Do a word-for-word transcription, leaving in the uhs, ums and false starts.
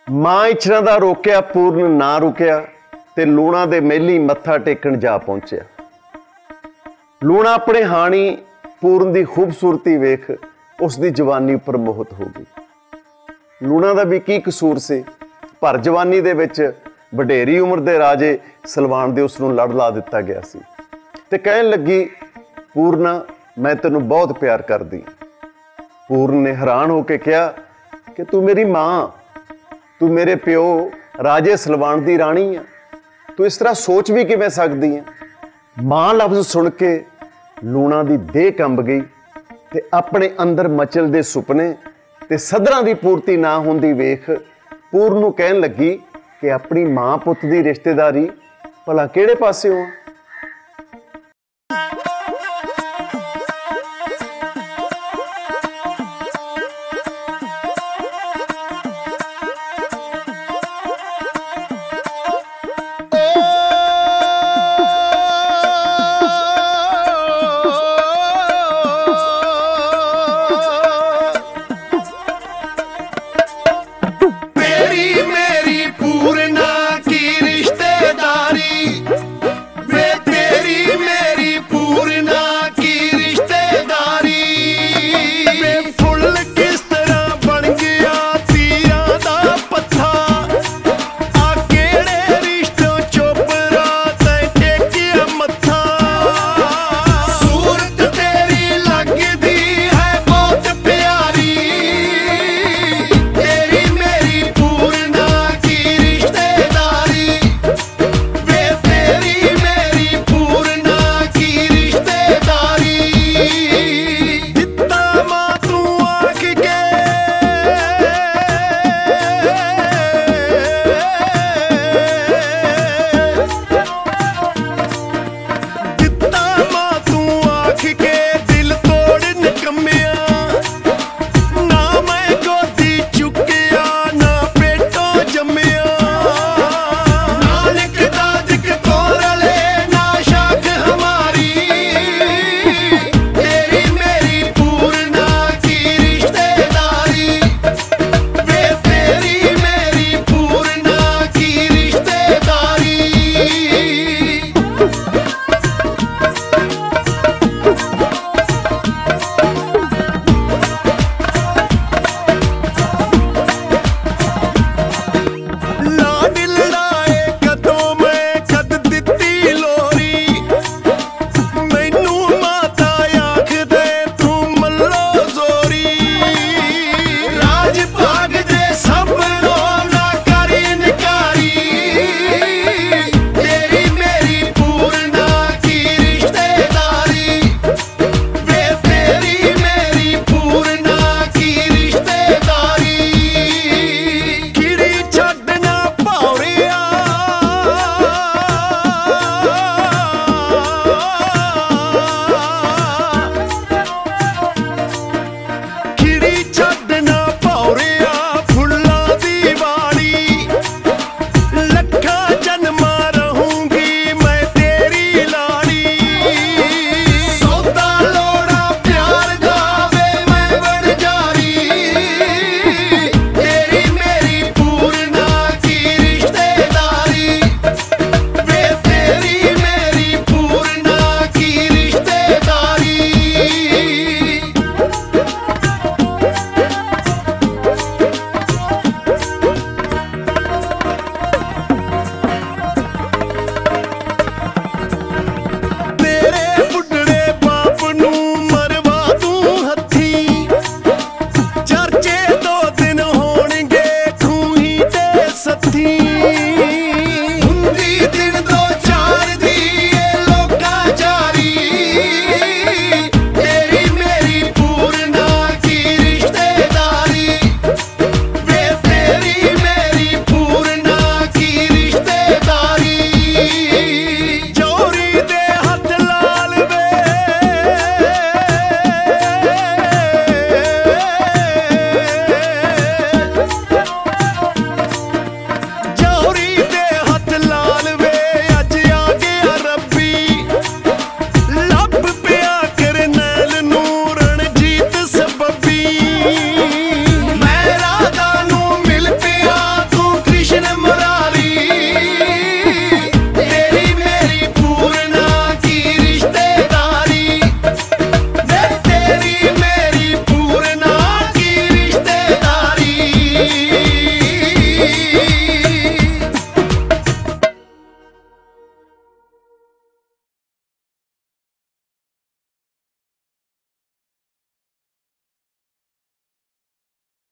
ਮਾਂ ਇਛਰਾਂ ਦਾ ਰੋਕਿਆ ਪੂਰਨ ਨਾ ਰੁਕਿਆ ਤੇ ਲੂਣਾ ਦੇ ਮਹਿਲੀ ਮੱਥਾ ਟੇਕਣ ਜਾ ਪਹੁੰਚਿਆ। ਲੂਣਾ ਆਪਣੇ ਹਾਣੀ ਪੂਰਨ ਦੀ ਖੂਬਸੂਰਤੀ ਵੇਖ ਉਸ ਦੀ ਜਵਾਨੀ ਉੱਪਰ ਮੋਹਿਤ ਹੋ ਗਈ। ਲੂਣਾ ਦਾ ਵੀ ਕੀ ਕਸੂਰ ਸੀ? ਭਰ ਜਵਾਨੀ ਦੇ ਵਿੱਚ ਵਡੇਰੀ ਉਮਰ ਦੇ ਰਾਜੇ ਸਲਵਾਨ ਦੇ ਉਸ ਨੂੰ ਲੜ ਲਾ ਦਿੱਤਾ ਗਿਆ ਸੀ ਤੇ ਕਹਿਣ ਲੱਗੀ, ਪੂਰਨਾ ਮੈਂ ਤੈਨੂੰ ਬਹੁਤ ਪਿਆਰ ਕਰਦੀ। ਪੂਰਨ ਨੇ ਹੈਰਾਨ ਹੋ ਕੇ ਕਿਹਾ ਕਿ ਤੂੰ ਮੇਰੀ ਮਾਂ, ਤੂੰ ਮੇਰੇ ਪਿਓ ਰਾਜੇ ਸਲਵਾਨ ਦੀ ਰਾਣੀ ਆ, ਤੂੰ ਇਸ ਤਰ੍ਹਾਂ ਸੋਚ ਵੀ ਕਿਵੇਂ ਸਕਦੀ ਹੈ? ਮਾਂ ਲਫ਼ਜ਼ ਸੁਣ ਕੇ ਲੂਣਾ ਦੀ ਦੇਹ ਕੰਬ ਗਈ ਤੇ ਆਪਣੇ ਅੰਦਰ ਮਚਲਦੇ ਸੁਪਨੇ ਤੇ ਸਧਰਾਂ ਦੀ ਪੂਰਤੀ ਨਾ ਹੁੰਦੀ ਵੇਖ ਪੂਰਨ ਨੂੰ ਕਹਿਣ ਲੱਗੀ ਕਿ ਆਪਣੀ ਮਾਂ ਪੁੱਤ ਦੀ ਰਿਸ਼ਤੇਦਾਰੀ ਭਲਾ ਕਿਹੜੇ ਪਾਸਿਓਂ ਆ?